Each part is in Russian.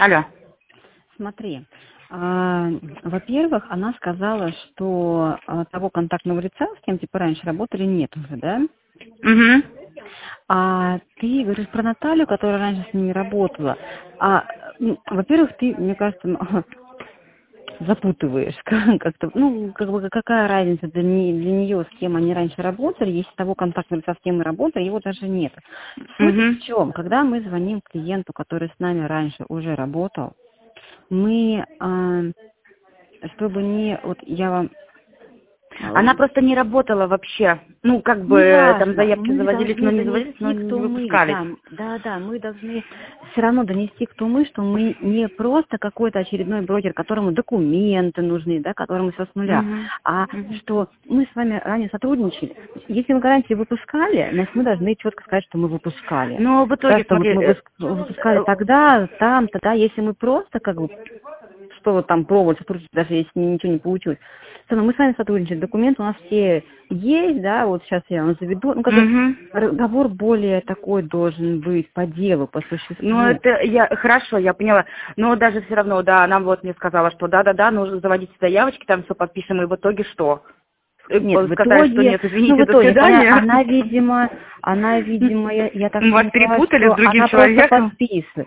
Алло. Смотри, во-первых, она сказала, что того контактного лица, с кем типа раньше работали, нет уже, да? Угу. А ты говоришь про Наталью, которая раньше с ними работала. Во-первых, ты, мне кажется, запутываешь как-то. Ну, как бы какая разница для нее, с кем они раньше работали, если того контактного лица, с кем мы работали, его даже нет. Суть в чем? Когда мы звоним клиенту, который с нами раньше уже работал, мы, чтобы не... Вот я вам... Она просто не работала вообще. Ну, как бы, там Неважно, заявки мы заводились, но должны не заводились, но донести, не кто мы. выпускались. Да, мы должны все равно донести, кто мы, что мы не просто какой-то очередной брокер, которому документы нужны, да, которому все с нуля, а что мы с вами ранее сотрудничали. Если мы гарантии выпускали, значит, мы должны четко сказать, что мы выпускали. Но в итоге, Что вот смотри... мы выпускали тогда, там, тогда, если мы просто как бы что вот там пробовать сотрудничать, даже если ничего не получилось. Но мы с вами сотрудничаем, документы у нас все есть, да, вот сейчас я вам заведу. Ну, как бы разговор более такой должен быть по делу, по существу. Ну, это хорошо, я поняла. Но даже все равно, да, она вот мне сказала, что да, нужно заводить заявочки, там все подпишем, и в итоге что? Нет, в Сказали, итоге, что нет, извините, в до итоге, свидания. она, видимо, я так Вас понимаю, перепутали что с другим она просто человеком? подписывает.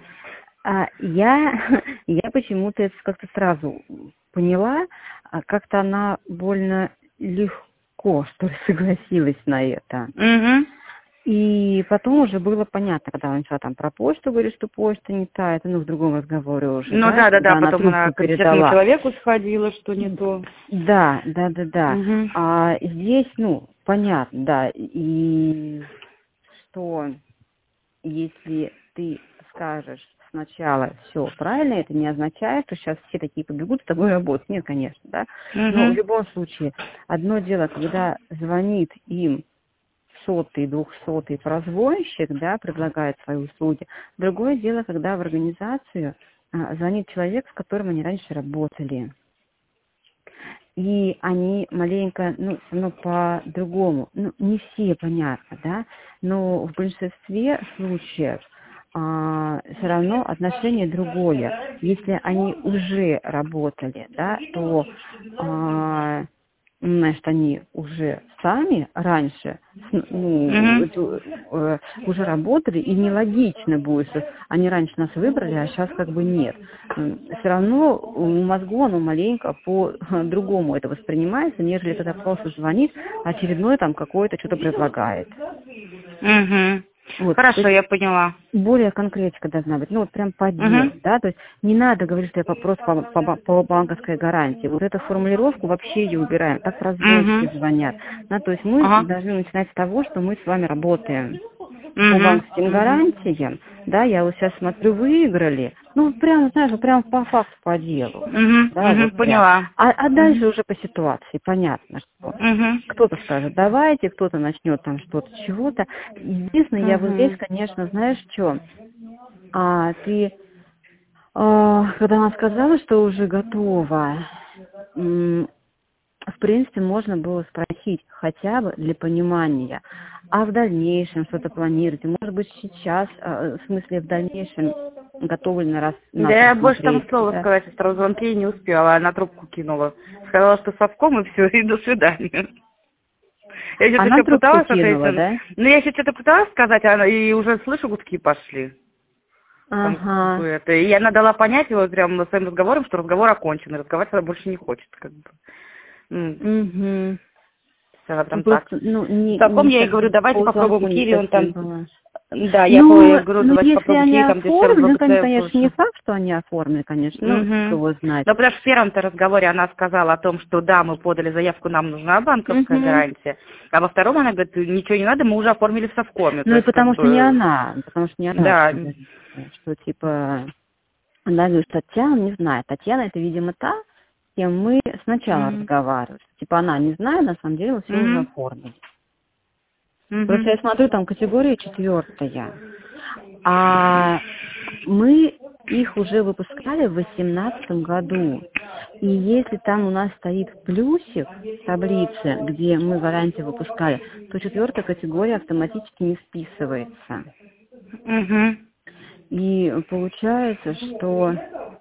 Я почему-то это как-то сразу поняла, как-то она больно легко, что ли, согласилась на это. И потом уже было понятно, когда она начала там про почту говорить, что почта не та, это в другом разговоре уже. Ну да, да, она потом она трубку к конкретному передала. человеку сходила, что не то. Да. А здесь, понятно, да, и что если ты скажешь сначала все правильно, это не означает, что сейчас все такие побегут с тобой работать. Нет, конечно, да. Но в любом случае, одно дело, когда звонит им 100-й, 200-й прозвонщик, да, предлагает свои услуги. Другое дело, когда в организацию звонит человек, с которым они раньше работали. И они маленько, все равно по-другому. Не все, понятно, да, но в большинстве случаев все равно отношение другое. Если они уже работали, да, то значит, они уже сами раньше уже работали, и нелогично будет, что они раньше нас выбрали, а сейчас как бы нет. Все равно у мозгу оно маленько по-другому это воспринимается, нежели когда просто звонит, очередной там какой-то что-то предлагает. Вот, хорошо, я поняла. Более конкретика должна быть, прям по делу, да, то есть не надо говорить, что я просто по банковской гарантии. Вот эту формулировку вообще ее убираем, так разводчики звонят. Да, то есть мы должны начинать с того, что мы с вами работаем по банковским гарантиям, да, я вот сейчас смотрю, выиграли, прям, знаешь, прям по факту, по делу. Поняла. А дальше уже по ситуации, понятно, что кто-то скажет, давайте, кто-то начнет там что-то, чего-то. Единственное, я вот здесь, конечно, знаешь, что? Ты, когда она сказала, что уже готова, в принципе, можно было спросить хотя бы для понимания, а в дальнейшем что-то планируете? Может быть, сейчас, в смысле, в дальнейшем готовы на раз Да, я больше там слова сказать, что в звонке не успела, она трубку кинула. Сказала, что совком, и все, и до свидания. Я что-то она еще трубку пыталась кинула, ответить. да? Ну, я еще что-то пыталась сказать, и уже слышу, гудки пошли. И она дала понять его прям своим разговором, что разговор окончен, и разговаривать она больше не хочет. Как бы. Она прям так. В таком я ей говорю, давайте попробуем Кири, он там... Было. Да, я говорю, давайте если попробуем они Кири, там оформлены, дешевле. конечно, не факт, что они оформлены, конечно, кого знать. Но потому что в первом-то разговоре она сказала о том, что да, мы подали заявку, нам нужна банковская гарантия, а во втором она говорит, ничего не надо, мы уже оформили в совкоме. И потому что не она, Да. Что типа, она говорит, Татьяна не знает. Татьяна это, видимо, та, с кем мы сначала разговаривали. Типа она не знает, на самом деле все уже оформили. Просто я смотрю, там категория 4, а мы их уже выпускали в 2018 году. И если там у нас стоит плюсик в таблице, где мы гарантии выпускали, то 4 категория автоматически не списывается. И получается, что,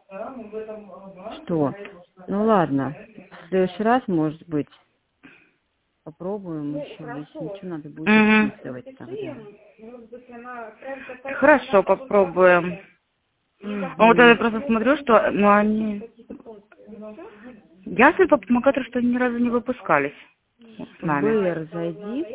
ну ладно, в следующий раз, может быть, попробуем еще, если ничего, надо будет списывать тогда. Хорошо, попробуем. Ну, вот я просто смотрю, что, ну, они... Ясно по помогатору, что они ни разу не выпускались с В нами. БР зайди.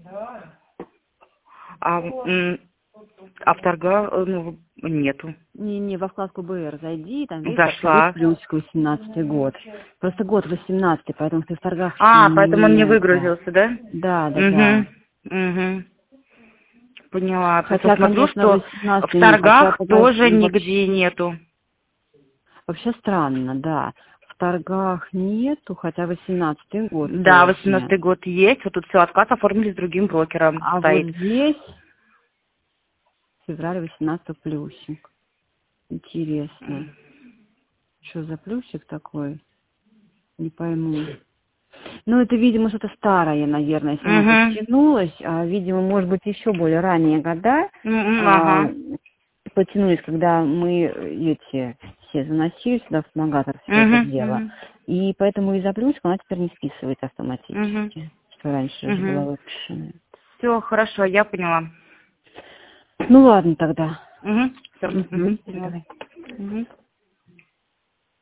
А в торгах, ну, нету. Не, во вкладку БР зайди, там, видишь, Зашла. плюсик 18 год. Просто год 18, поэтому ты в торгах... Поэтому он не выгрузился, да? Да. Угу. Поняла. Хотя, Смотрю, конечно, что 18 в торгах хотя тоже нигде нету. Вообще странно, да. В торгах нету, хотя 18-й год. Да, точно. 18-й год есть. Вот тут все, отказ оформили с другим брокером. А стоит. вот здесь февраль 18 плюсик. Интересно. Что за плюсик такой? Не пойму. Ну, это, видимо, что-то старое, наверное, если оно подтянулось. Видимо, может быть, еще более ранние года потянулись, когда мы эти все заносили сюда в помогатор все это дело. И поэтому из-за плюсика она теперь не списывается автоматически, что раньше же было выпущено. Все, хорошо, я поняла. Ну ладно тогда. Все. Давай.